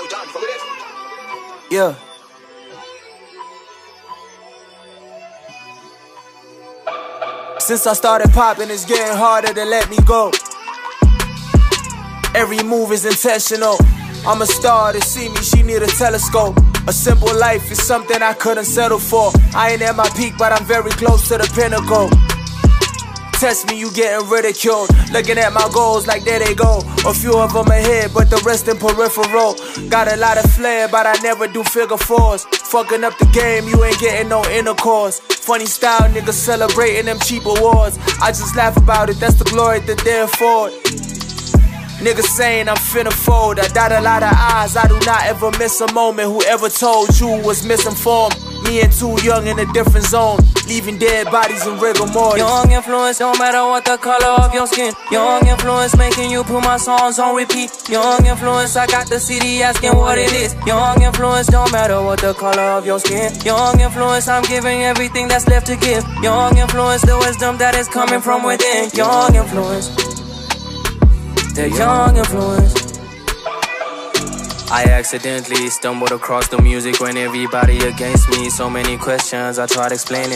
Yeah. Since I started popping, it's getting harder to let me go. Every move is intentional. I'm a star, to see me, she need a telescope. A simple life is something I couldn't settle for. I ain't at my peak, but I'm very close to the pinnacle. Test me, you getting ridiculed. Looking at my goals like there they go. A few of them ahead, but the rest in peripheral. Got a lot of flair, but I never do figure fours. Fucking up the game, you ain't getting no intercourse. Funny style, niggas celebrating them cheap awards. I just laugh about it, that's the glory that they afford. Niggas saying I'm finna fold. I dot a lot of I's, I do not ever miss a moment. Whoever told you was misinformed. Me and too young in a different zone, leaving dead bodies in rigor mortis. Young influence, no matter what the color of your skin. Young influence, making you put my songs on repeat. Young influence, I got the CD asking what it is. Young influence, no matter what the color of your skin. Young influence, I'm giving everything that's left to give. Young influence, the wisdom that is coming from within. Young influence, the young influence. I accidentally stumbled across the music when everybody against me. So many questions, I tried explaining.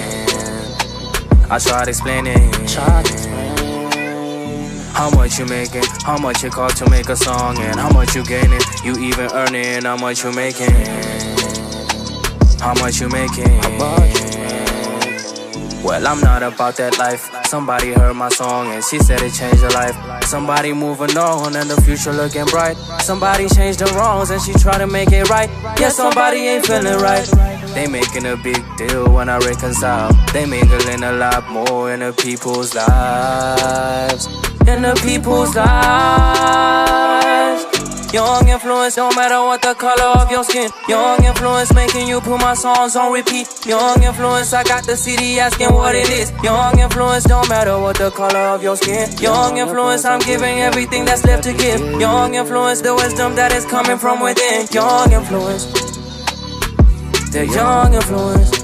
How much you making? How much it cost to make a song? And how much you gaining? You even earning? How much you making? How much you making? Well, I'm not about that life. Somebody heard my song and she said it changed her life. Somebody moving on and the future looking bright. Somebody changed the wrongs and she try to make it right. Yeah, somebody ain't feeling right. They making a big deal when I reconcile. They mingling a lot more in the people's lives. In the people's lives. Young influence, no matter what the color of your skin. Young influence, making you put my songs on repeat. Young influence, I got the CD asking what it is. Young influence, no matter what the color of your skin. Young influence, I'm giving everything that's left to give. Young influence, the wisdom that is coming from within. Young influence, the young influence.